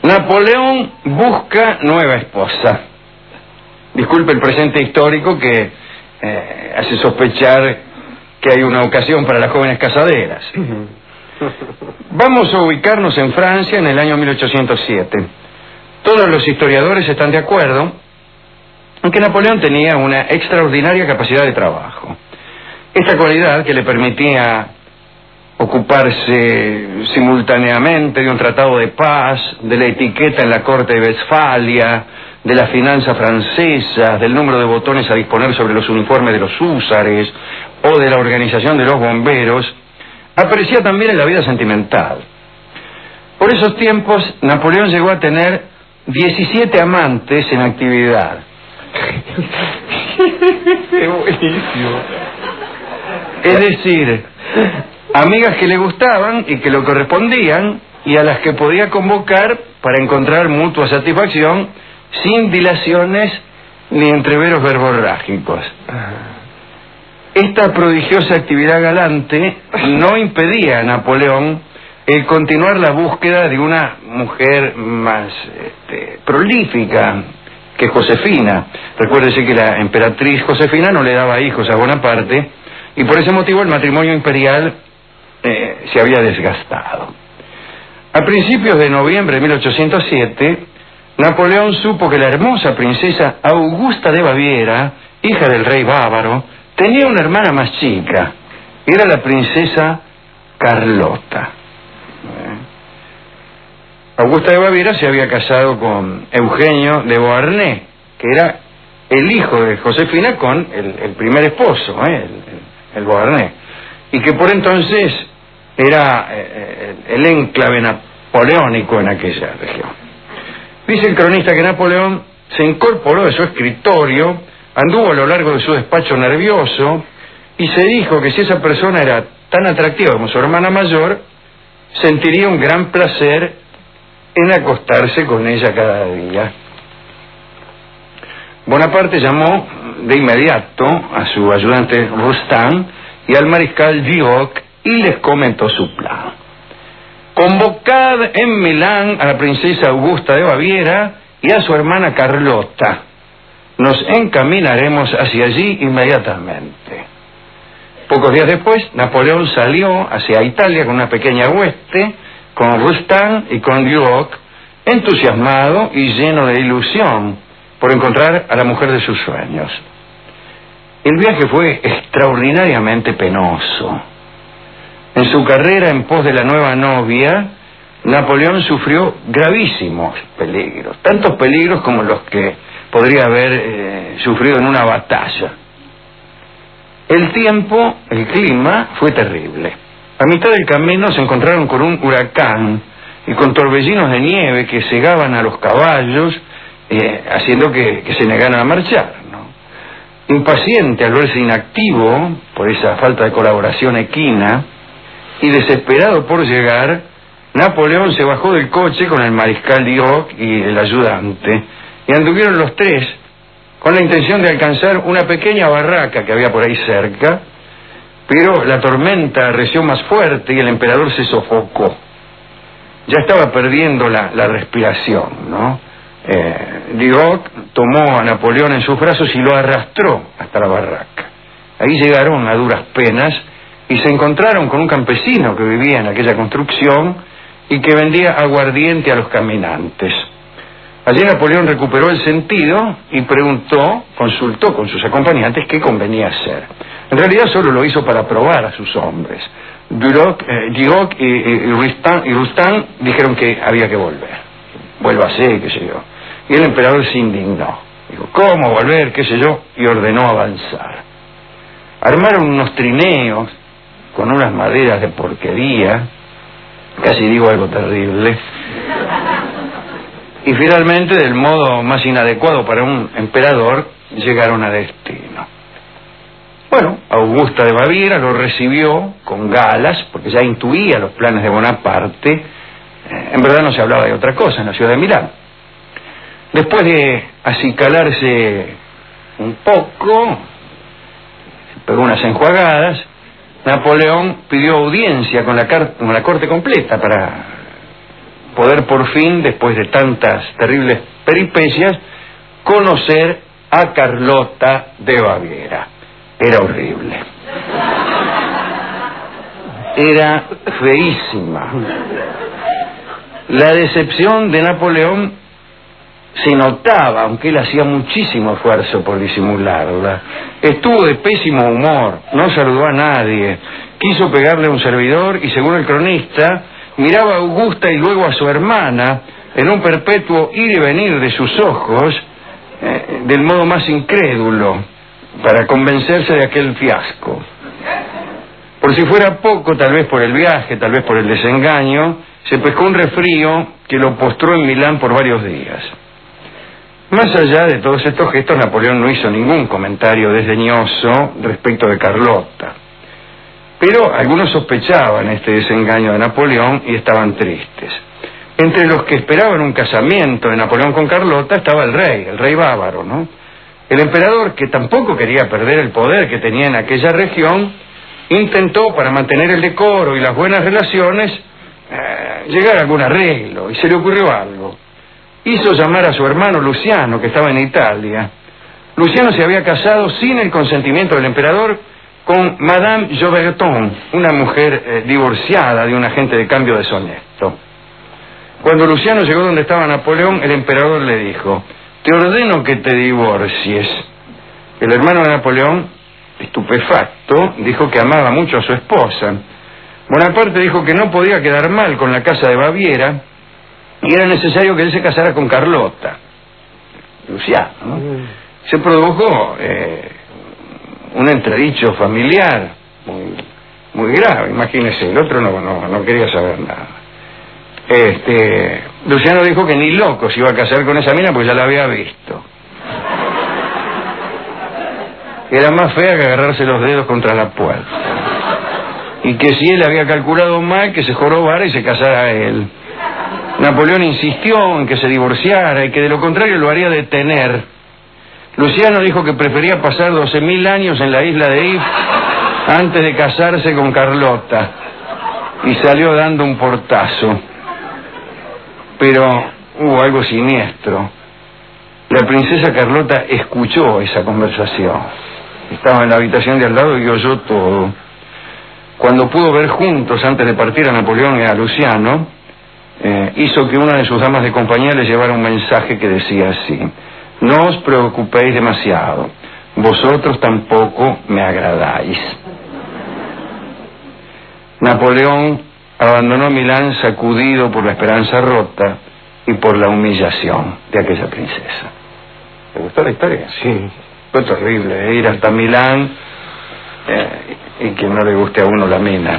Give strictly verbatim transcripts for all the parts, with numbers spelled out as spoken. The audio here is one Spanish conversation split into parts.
Napoleón busca nueva esposa. Disculpe el presente histórico que eh, hace sospechar que hay una ocasión para las jóvenes casaderas. Vamos a ubicarnos en Francia en el año mil ochocientos siete. Todos los historiadores están de acuerdo en que Napoleón tenía una extraordinaria capacidad de trabajo. Esta cualidad que le permitía ocuparse simultáneamente de un tratado de paz, de la etiqueta en la corte de Westfalia, de la finanza francesa, del número de botones a disponer sobre los uniformes de los húsares o de la organización de los bomberos, aparecía también en la vida sentimental. Por esos tiempos, Napoleón llegó a tener diecisiete amantes en actividad. ¡Qué buenísimo! Es decir, amigas que le gustaban y que lo correspondían y a las que podía convocar para encontrar mutua satisfacción sin dilaciones ni entreveros verborrágicos. Esta prodigiosa actividad galante no impedía a Napoleón el continuar la búsqueda de una mujer más este, prolífica que Josefina. Recuérdese que la emperatriz Josefina no le daba hijos a Bonaparte y por ese motivo el matrimonio imperial eh, se había desgastado. A principios de noviembre de mil ochocientos siete, Napoleón supo que la hermosa princesa Augusta de Baviera, hija del rey bávaro, tenía una hermana más chica. Era la princesa Carlota. Augusta de Baviera se había casado con Eugenio de Beauharnais, que era el hijo de Josefina con el, el primer esposo, ¿eh? el, el, el Beauharnais, y que por entonces era eh, el enclave napoleónico en aquella región. Dice el cronista que Napoleón se incorporó de su escritorio, anduvo a lo largo de su despacho nervioso y se dijo que si esa persona era tan atractiva como su hermana mayor, sentiría un gran placer en acostarse con ella cada día. Bonaparte llamó de inmediato a su ayudante Rostand y al mariscal Vioque y les comentó su plan. Convocad en Milán a la princesa Augusta de Baviera y a su hermana Carlota. Nos encaminaremos hacia allí inmediatamente. Pocos días después, Napoleón salió hacia Italia con una pequeña hueste, con Rostand y con Vioque, entusiasmado y lleno de ilusión por encontrar a la mujer de sus sueños. El viaje fue extraordinariamente penoso. En su carrera en pos de la nueva novia, Napoleón sufrió gravísimos peligros, tantos peligros como los que podría haber eh, sufrido en una batalla. El tiempo, el clima, fue terrible. A mitad del camino se encontraron con un huracán y con torbellinos de nieve que cegaban a los caballos, eh, haciendo que, que se negaran a marchar, ¿no? Impaciente al verse inactivo por esa falta de colaboración equina y desesperado por llegar, Napoleón se bajó del coche con el mariscal Vioque y el ayudante y anduvieron los tres con la intención de alcanzar una pequeña barraca que había por ahí cerca, pero la tormenta arreció más fuerte y el emperador se sofocó. Ya estaba perdiendo la, la respiración, ¿no? Eh, Vioque tomó a Napoleón en sus brazos y lo arrastró hasta la barraca. Ahí llegaron a duras penas y se encontraron con un campesino que vivía en aquella construcción y que vendía aguardiente a los caminantes. Allí Napoleón recuperó el sentido y preguntó, consultó con sus acompañantes qué convenía hacer. En realidad solo lo hizo para probar a sus hombres. Vioque eh, y, y, y, Rostand, y Rostand dijeron que había que volver. Vuélvase, qué sé yo. Y el emperador se indignó. Dijo, ¿cómo volver, qué sé yo? Y ordenó avanzar. Armaron unos trineos con unas maderas de porquería, casi digo algo terrible, y finalmente, del modo más inadecuado para un emperador, llegaron a destino. Bueno, Augusta de Baviera lo recibió con galas, porque ya intuía los planes de Bonaparte. Eh, en verdad no se hablaba de otra cosa en la ciudad de Milán. Después de acicalarse un poco, pegó unas enjuagadas, Napoleón pidió audiencia con la, con la corte completa para poder por fin, después de tantas terribles peripecias, conocer a Carlota de Baviera. Era horrible. Era feísima. La decepción de Napoleón se notaba, aunque él hacía muchísimo esfuerzo por disimularla. Estuvo de pésimo humor, no saludó a nadie, quiso pegarle a un servidor y, según el cronista, miraba a Augusta y luego a su hermana en un perpetuo ir y venir de sus ojos, eh, del modo más incrédulo, para convencerse de aquel fiasco. Por si fuera poco, tal vez por el viaje, tal vez por el desengaño, se pescó un resfrío que lo postró en Milán por varios días. Más allá de todos estos gestos, Napoleón no hizo ningún comentario desdeñoso respecto de Carlota. Pero algunos sospechaban este desengaño de Napoleón y estaban tristes. Entre los que esperaban un casamiento de Napoleón con Carlota estaba el rey, el rey bávaro, ¿no? El emperador, que tampoco quería perder el poder que tenía en aquella región, intentó, para mantener el decoro y las buenas relaciones, eh, llegar a algún arreglo, y se le ocurrió algo. Hizo llamar a su hermano Luciano, que estaba en Italia. Luciano se había casado sin el consentimiento del emperador con Madame Joberton, una mujer eh, divorciada de un agente de cambio deshonesto. Cuando Luciano llegó donde estaba Napoleón, el emperador le dijo: te ordeno que te divorcies. El hermano de Napoleón, estupefacto, dijo que amaba mucho a su esposa. Bonaparte dijo que no podía quedar mal con la casa de Baviera y era necesario que él se casara con Carlota. Luciano, ¿no? Mm. Se produjo eh, un entredicho familiar muy, muy grave, imagínese. El otro no, no, no quería saber nada. Este, Luciano dijo que ni loco se iba a casar con esa mina porque ya la había visto. Era más fea que agarrarse los dedos contra la puerta. Y que si él había calculado mal, que se jorobara y se casara él. Napoleón insistió en que se divorciara y que de lo contrario lo haría detener. Luciano dijo que prefería pasar doce mil años en la isla de If antes de casarse con Carlota. Y salió dando un portazo. Pero hubo algo siniestro. La princesa Carlota escuchó esa conversación. Estaba en la habitación de al lado y oyó todo. Cuando pudo ver juntos, antes de partir, a Napoleón y a Luciano, eh, hizo que una de sus damas de compañía le llevara un mensaje que decía así: no os preocupéis demasiado, vosotros tampoco me agradáis. Napoleón abandonó Milán sacudido por la esperanza rota y por la humillación de aquella princesa. ¿Te gustó la historia? Sí. Fue terrible, ¿eh? Ir hasta Milán eh, y que no le guste a uno la mina.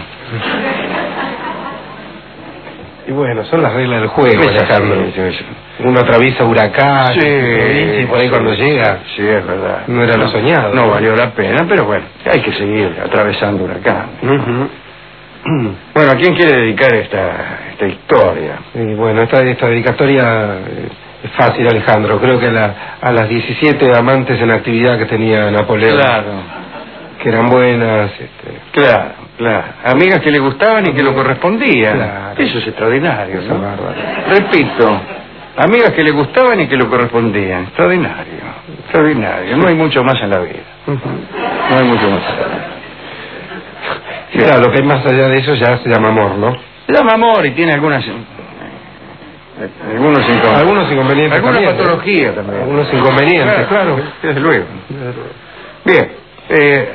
Y bueno, son las reglas del juego, Sí, Alejandro. sí, sí, sí. Uno atraviesa huracán, Sí, provincia, y por ahí sí, cuando llega, sí, es verdad. no era lo soñado. No valió la pena, pero bueno, hay que seguir atravesando huracán. Uh-huh. Bueno, ¿a quién quiere dedicar esta, esta historia? Y bueno, esta, esta dedicatoria eh, es fácil, Alejandro. Creo que la, a las diecisiete amantes en actividad que tenía Napoleón, Claro, que eran buenas. Este... claro, claro. Amigas que le gustaban y que lo correspondían. Claro. Eso es extraordinario, Eso ¿no? es bárbaro. Repito, amigas que le gustaban y que lo correspondían. Extraordinario, extraordinario. No hay mucho más en la vida. Uh-huh. No hay mucho más en la vida. Claro, lo que hay más allá de eso ya se llama amor, ¿no? Se llama amor y tiene algunas... Algunos inconvenientes. Algunos inconvenientes Alguna también, patología ¿eh? también. Algunos inconvenientes, Claro, claro. desde luego. Bien, eh,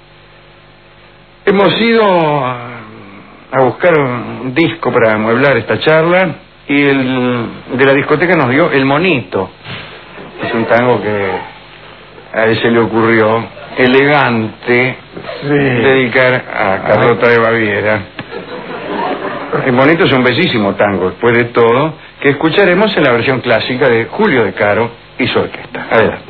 hemos ido a, a buscar un disco para amueblar esta charla y el de la discoteca nos dio El Monito. Es un tango que a él se le ocurrió, elegante, Sí. dedicar a Carlota de Baviera. El Monito es un bellísimo tango, después de todo, que escucharemos en la versión clásica de Julio De Caro y su orquesta. Adelante.